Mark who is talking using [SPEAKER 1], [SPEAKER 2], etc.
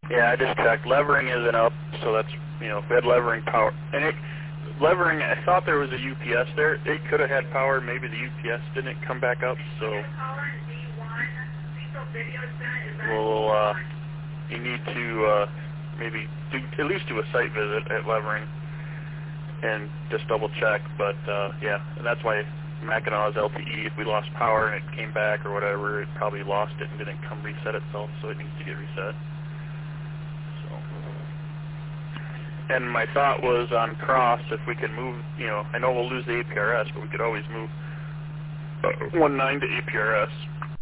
[SPEAKER 1] Yeah, I just checked. Levering isn't up, so that's, if we had levering power. And levering, I thought there was a UPS there. It could have had power. Maybe the UPS didn't come back up, so we'll, you need to maybe at least do a site visit at levering and just double check. But, yeah, and that's why Mackinac is LTE. If we lost power and it came back or whatever, it probably lost it and didn't come reset itself, so it needs to get reset. And my thought was on cross, if we could move, I know we'll lose the APRS, but we could always move 1.9 to APRS